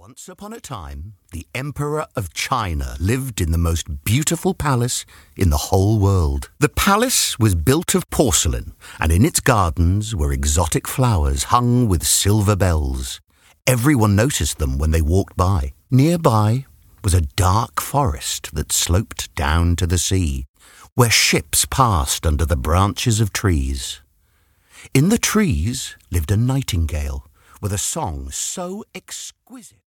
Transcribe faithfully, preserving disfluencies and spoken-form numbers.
Once upon a time, the Emperor of China lived in the most beautiful palace in the whole world. The palace was built of porcelain, and in its gardens were exotic flowers hung with silver bells. Everyone noticed them when they walked by. Nearby was a dark forest that sloped down to the sea, where ships passed under the branches of trees. In the trees lived a nightingale with a song so exquisite